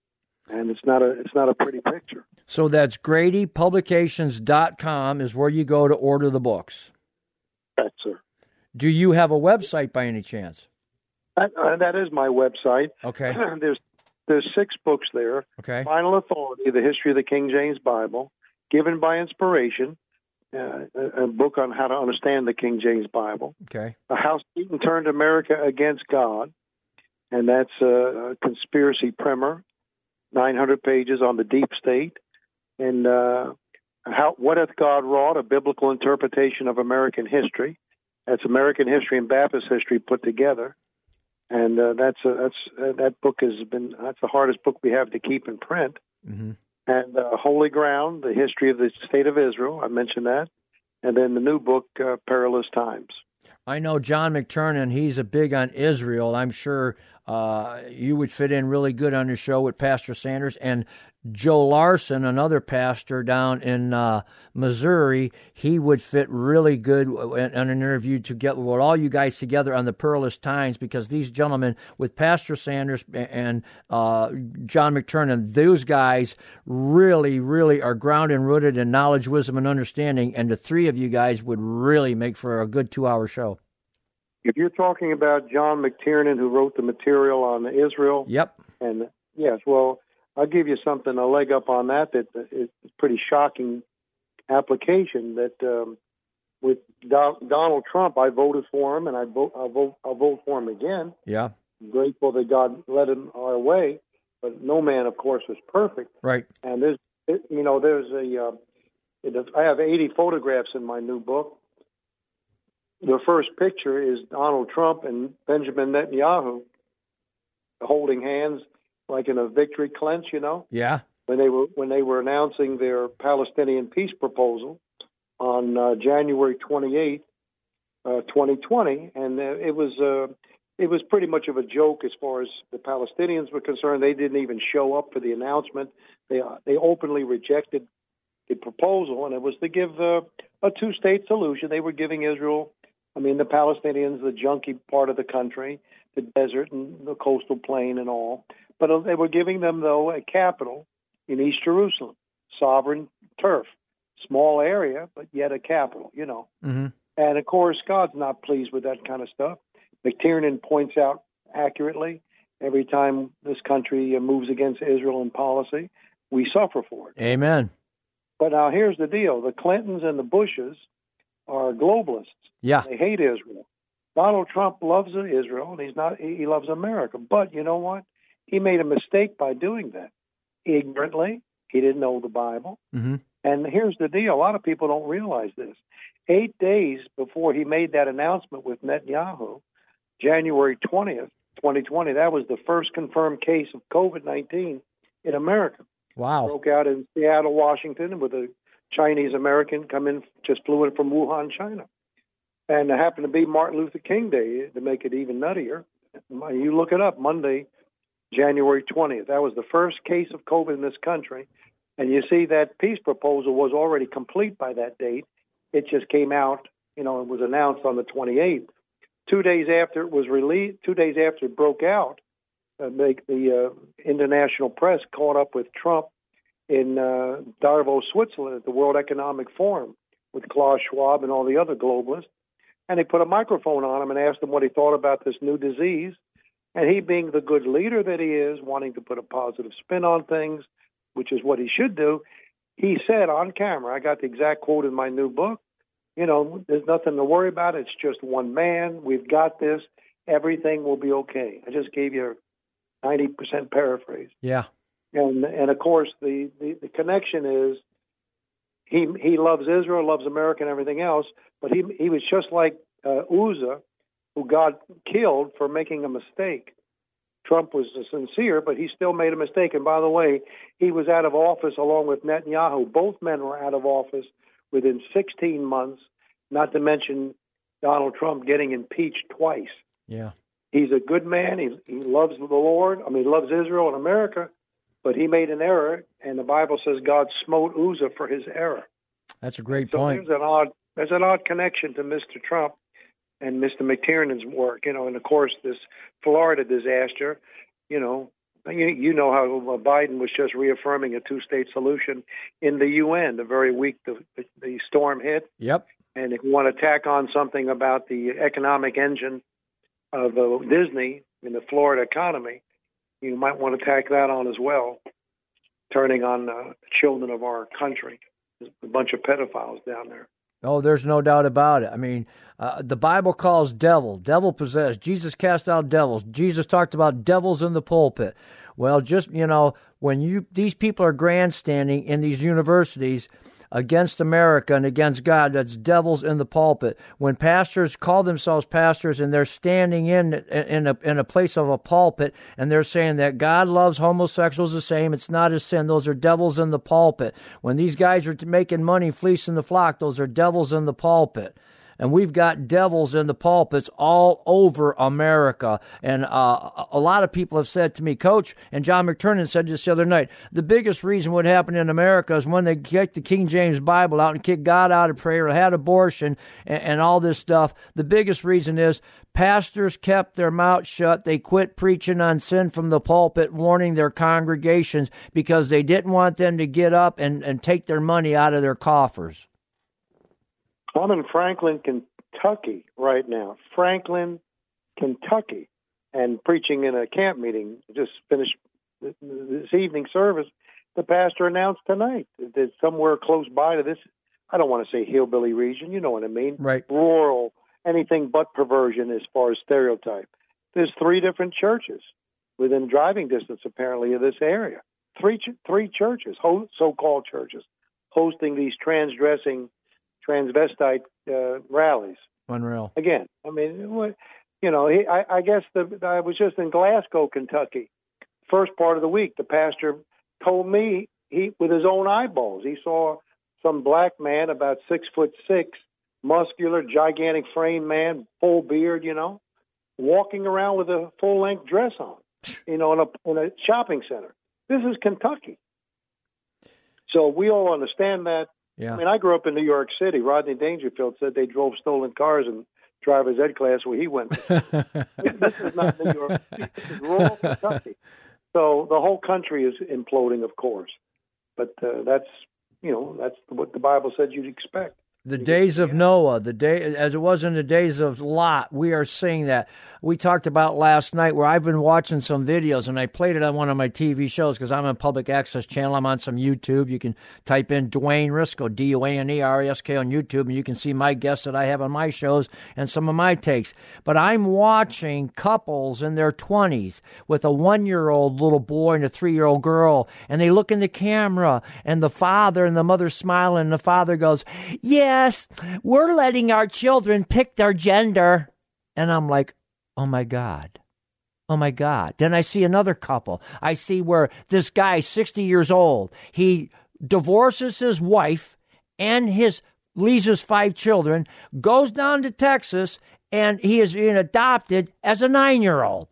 and it's not a it's not a pretty picture. So that's Grady Publications dot com is where you go to order the books. That's sir. Do you have a website by any chance? That, uh, that is my website. Okay. there's there's six books there. Okay. Final Authority: The History of the King James Bible, Given by Inspiration, uh, a, a book on how to understand the King James Bible. Okay. How Satan Turned America Against God, and that's a, a conspiracy primer, nine hundred pages on the deep state, and uh, how what hath God wrought? A biblical interpretation of American history. That's American history and Baptist history put together, and uh, that's a, that's uh, that book has been that's the hardest book we have to keep in print. Mm-hmm. And uh, Holy Ground, the history of the state of Israel. I mentioned that, and then the new book, uh, Perilous Times. I know John McTernan, he's a big on Israel. I'm sure uh, you would fit in really good on your show with Pastor Sanders. And Joe Larson, another pastor down in uh, Missouri, he would fit really good on an interview to get with all you guys together on the Perilous Times, because these gentlemen with Pastor Sanders and uh, John McTernan, those guys really, really are grounded and rooted in knowledge, wisdom, and understanding, and the three of you guys would really make for a good two-hour show. If you're talking about John McTiernan, who wrote the material on Israel, yep, and yes, well, I'll give you something, a leg up on that, that is a pretty shocking application, that um, with Do- Donald Trump, I voted for him, and I vote, I'll, vote, I'll vote for him again. Yeah. I'm grateful that God led him our way, but no man, of course, was perfect. Right. And there's, you know, there's a, uh, it, I have eighty photographs in my new book. The first picture is Donald Trump and Benjamin Netanyahu holding hands like in a victory clench, you know. Yeah. When they were when they were announcing their Palestinian peace proposal on uh, January twenty-eighth, uh, twenty twenty, and uh, it was uh, it was pretty much of a joke as far as the Palestinians were concerned. They didn't even show up for the announcement. They uh, they openly rejected the proposal, and it was to give uh, a two-state solution. They were giving Israel, I mean, the Palestinians, the junky part of the country, the desert and the coastal plain and all. But they were giving them, though, a capital in East Jerusalem, sovereign turf, small area, but yet a capital, you know. Mm-hmm. And, of course, God's not pleased with that kind of stuff. McTiernan points out accurately, every time this country moves against Israel in policy, we suffer for it. Amen. But now here's the deal. The Clintons and the Bushes are globalists. Yeah. They hate Israel. Donald Trump loves Israel, and he's not. He loves America. But you know what? He made a mistake by doing that. Ignorantly, he didn't know the Bible. Mm-hmm. And here's the deal. A lot of people don't realize this. Eight days before he made that announcement with Netanyahu, January twentieth, twenty twenty, that was the first confirmed case of COVID nineteen in America. Wow. Broke out in Seattle, Washington, with a Chinese American come in, just flew in from Wuhan, China. And it happened to be Martin Luther King Day to make it even nuttier. You look it up, Monday, January twentieth. That was the first case of COVID in this country. And you see that peace proposal was already complete by that date. It just came out, you know, it was announced on the twenty-eighth. Two days after it was released, two days after it broke out, uh, the, the uh, international press caught up with Trump in uh, Davos, Switzerland at the World Economic Forum with Klaus Schwab and all the other globalists. And they put a microphone on him and asked him what he thought about this new disease. And he, being the good leader that he is, wanting to put a positive spin on things, which is what he should do, he said on camera, I got the exact quote in my new book, you know, there's nothing to worry about. It's just one man. We've got this. Everything will be okay. I just gave you a ninety percent paraphrase. Yeah. And, and of course, the, the, the connection is he he loves Israel, loves America and everything else, but he he was just like uh, Uzzah, who God killed for making a mistake. Trump was sincere, but he still made a mistake. And by the way, he was out of office along with Netanyahu. Both men were out of office within sixteen months, not to mention Donald Trump getting impeached twice. Yeah. He's a good man. He, he loves the Lord. I mean, he loves Israel and America, but he made an error, and the Bible says God smote Uzzah for his error. That's a great so point. There's an odd, there's an odd connection to Mister Trump and Mister McTiernan's work, you know, and of course this Florida disaster, you know, You, you know how Biden was just reaffirming a two-state solution in the U N the very week the, the, the storm hit. Yep. And if you want to tack on something about the economic engine of uh, Disney in the Florida economy, you might want to tack that on as well, turning on uh, children of our country. There's a bunch of pedophiles down there. Oh, there's no doubt about it. I mean, uh, the Bible calls devil, devil possessed. Jesus cast out devils. Jesus talked about devils in the pulpit. Well, just, you know, when you these people are grandstanding in these universities against America and against God, that's devils in the pulpit. When pastors call themselves pastors and they're standing in in a in a place of a pulpit and they're saying that God loves homosexuals the same, it's not a sin, those are devils in the pulpit. When these guys are making money fleecing the flock, those are devils in the pulpit. And we've got devils in the pulpits all over America. And uh, a lot of people have said to me, Coach, and John McTernan said this the other night, the biggest reason what happened in America is when they kicked the King James Bible out and kicked God out of prayer, had abortion, and, and all this stuff. The biggest reason is pastors kept their mouth shut. They quit preaching on sin from the pulpit, warning their congregations because they didn't want them to get up and, and take their money out of their coffers. I'm in Franklin, Kentucky right now. Franklin, Kentucky. And preaching in a camp meeting. Just finished this evening service. The pastor announced tonight that somewhere close by to this, I don't want to say hillbilly region, you know what I mean. Right. Rural, anything but perversion as far as stereotype. There's three different churches within driving distance, apparently, of this area. Three, three churches, so-called churches, hosting these transgressing transvestite uh, rallies. Unreal. Again, I mean, you know, he, I, I guess the, I was just in Glasgow, Kentucky, first part of the week. The pastor told me he, with his own eyeballs, he saw some black man about six foot six, muscular, gigantic frame man, full beard, you know, walking around with a full length dress on, you know, in a, in a shopping center. This is Kentucky. So we all understand that. Yeah. I mean, I grew up in New York City. Rodney Dangerfield said they drove stolen cars in driver's ed class where he went. This is not New York City. This is rural Kentucky. So the whole country is imploding, of course. But uh, that's, you know, that's what the Bible said you'd expect. The days of Noah, the day as it was in the days of Lot, we are seeing that. We talked about last night where I've been watching some videos, and I played it on one of my T V shows because I'm on public access channel. I'm on some YouTube. You can type in Dwayne Risco, D U A N E R E S K on YouTube, and you can see my guests that I have on my shows and some of my takes. But I'm watching couples in their twenties with a one-year-old little boy and a three-year-old girl, and they look in the camera, and the father and the mother smiling, and the father goes, yes, we're letting our children pick their gender. And I'm like, oh, my God. Oh, my God. Then I see another couple. I see where this guy, sixty years old, he divorces his wife and his leaves his five children, goes down to Texas, and he is being adopted as a nine-year-old.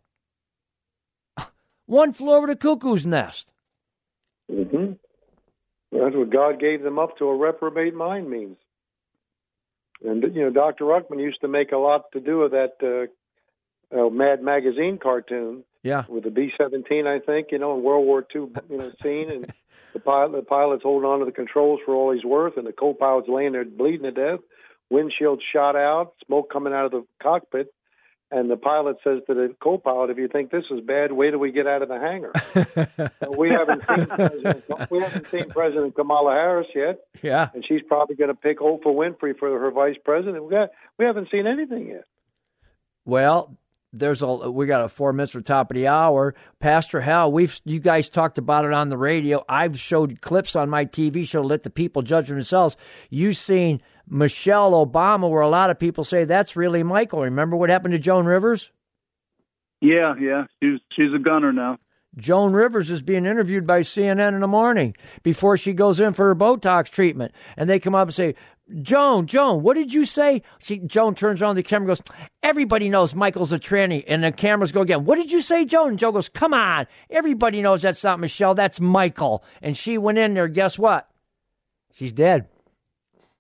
One flew over the cuckoo's nest. Mm-hmm. That's what God gave them up to a reprobate mind means. And, you know, Doctor Ruckman used to make a lot to do with that uh, uh, Mad Magazine cartoon. Yeah. With the B seventeen, I think, you know, in World War Two, you know, scene, and the pilot, the pilot's holding on to the controls for all he's worth, and the co-pilot's laying there bleeding to death, windshield shot out, smoke coming out of the cockpit, and the pilot says to the co-pilot, if you think this is bad, wait till we get out of the hangar. we haven't seen President, we haven't seen President Kamala Harris yet. Yeah. And she's probably going to pick Oprah Winfrey for her vice president. We got, we haven't seen anything yet. Well, there's a we got a four minutes for top of the hour. Pastor Hal, we've you guys talked about it on the radio. I've showed clips on my T V show, Let the People Judge Themselves. You've seen Michelle Obama, where a lot of people say that's really Michael. Remember what happened to Joan Rivers? Yeah, yeah. She's she's a gunner now. Joan Rivers is being interviewed by C N N in the morning before she goes in for her Botox treatment. And they come up and say, Joan, Joan, what did you say? She, Joan turns around the camera and goes, everybody knows Michael's a tranny. And the cameras go again, what did you say, Joan? And Joan goes, come on. Everybody knows that's not Michelle. That's Michael. And she went in there. Guess what? She's dead.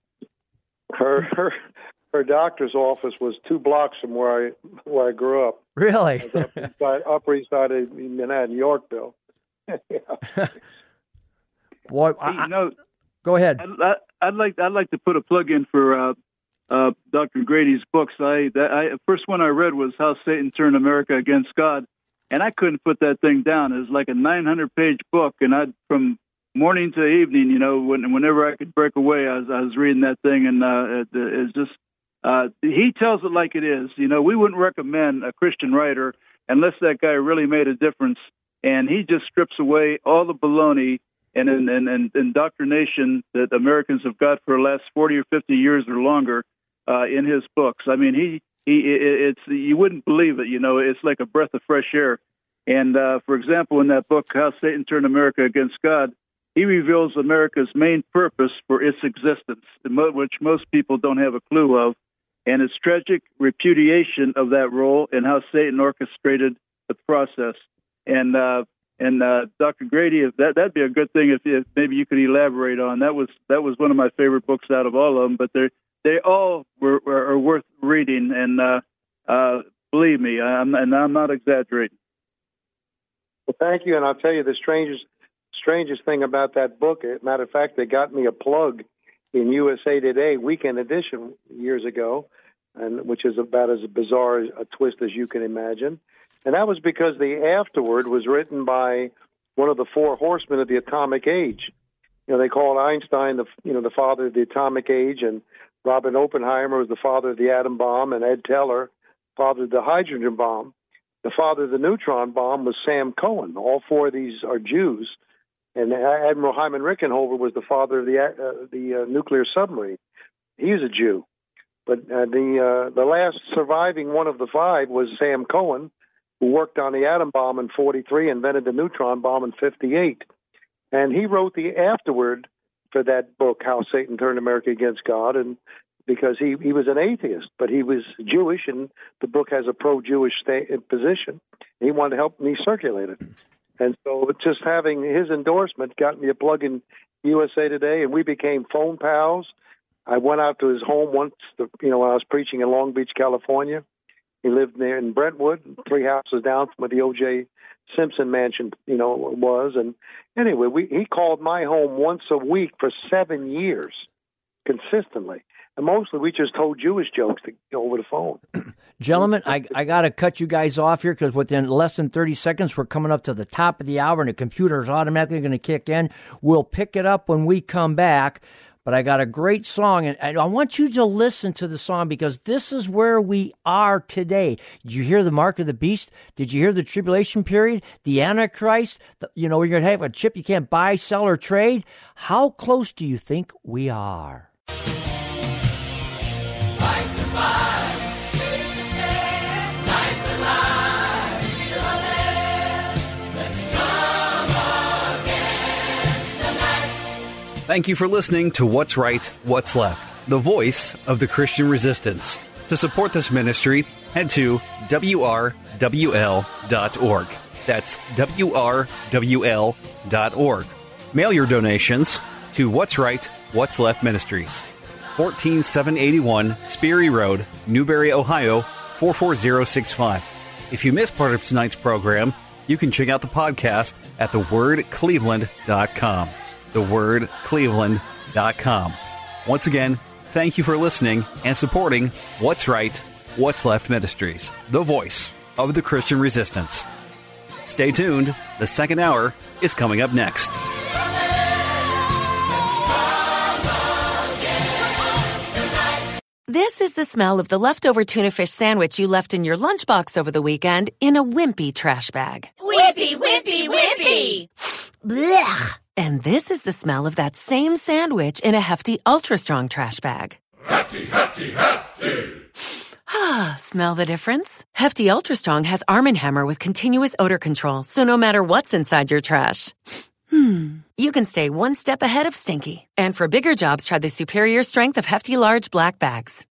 Her her her doctor's office was two blocks from where I where I grew up. Really? Upper East Side, Upper East Side of Manhattan, Yorkville. Yeah. Boy, hey, you know, go ahead. I'd, I'd like I'd like to put a plug in for uh, uh, Doctor Grady's books. I that I first one I read was How Satan Turned America Against God, and I couldn't put that thing down. It was like a nine hundred page book, and I from morning to evening, you know, when, whenever I could break away, I was I was reading that thing, and uh, it, it's just uh, he tells it like it is. You know, we wouldn't recommend a Christian writer unless that guy really made a difference, and he just strips away all the baloney and and, and, and indoctrination that Americans have got for the last forty or fifty years or longer uh, in his books. I mean, he he it's you wouldn't believe it. You know, it's like a breath of fresh air. And uh, for example, in that book, How Satan Turned America Against God, he reveals America's main purpose for its existence, which most people don't have a clue of, and its tragic repudiation of that role and how Satan orchestrated the process. And uh, and uh, Doctor Grady, if that that'd be a good thing if, if maybe you could elaborate on. That was that was one of my favorite books out of all of them. But they they all were, were are worth reading, and uh, uh, believe me, I'm, and I'm not exaggerating. Well, thank you, and I'll tell you the strangest. Strangest thing about that book, matter of fact, they got me a plug in U S A Today Weekend Edition years ago, and which is about as bizarre a twist as you can imagine. And that was because the afterword was written by one of the four horsemen of the atomic age. You know, they called Einstein the you know the father of the atomic age, and Robert Oppenheimer was the father of the atom bomb, and Ed Teller, father of the hydrogen bomb. The father of the neutron bomb was Sam Cohen. All four of these are Jews. And Admiral Hyman Rickenhofer was the father of the uh, the uh, nuclear submarine. He was a Jew. But uh, the uh, the last surviving one of the five was Sam Cohen, who worked on the atom bomb in forty-three, invented the neutron bomb in fifty-eight. And he wrote the afterword for that book, How Satan Turned America Against God, and because he, he was an atheist, but he was Jewish, and the book has a pro-Jewish sta- position. He wanted to help me circulate it. And so just having his endorsement got me a plug in U S A Today, and we became phone pals. I went out to his home once, you know, when I was preaching in Long Beach, California. He lived there in Brentwood, three houses down from where the O J Simpson mansion, you know, was. And anyway, we, he called my home once a week for seven years, consistently. And mostly we just told Jewish jokes to go over the phone. Gentlemen, I, I got to cut you guys off here because within less than thirty seconds, we're coming up to the top of the hour and the computer is automatically going to kick in. We'll pick it up when we come back. But I got a great song, and I want you to listen to the song because this is where we are today. Did you hear the mark of the beast? Did you hear the tribulation period? The Antichrist? The, you know, you're going to have a chip you can't buy, sell, or trade? How close do you think we are? Fight the fight, take the stand, light the light, feel the land. Let's come against the night. Thank you for listening to What's Right, What's Left, the voice of the Christian resistance. To support this ministry, head to W R W L dot org. That's W R W L dot org. Mail your donations to What's Right, What's Left Ministries, fourteen seven eighty-one Sperry Road, Newberry, Ohio, four four zero six five. If you missed part of tonight's program, you can check out the podcast at the word cleveland dot com. the word cleveland dot com. Once again, thank you for listening and supporting What's Right, What's Left Ministries, the voice of the Christian resistance. Stay tuned. The second hour is coming up next. This is the smell of the leftover tuna fish sandwich you left in your lunchbox over the weekend in a wimpy trash bag. Wimpy, wimpy, wimpy! Blech! And this is the smell of that same sandwich in a hefty, ultra-strong trash bag. Hefty, hefty, hefty! Ah, smell the difference? Hefty Ultra Strong has Arm and Hammer with continuous odor control, so no matter what's inside your trash, hmm, you can stay one step ahead of stinky. And for bigger jobs, try the superior strength of Hefty Large Black Bags.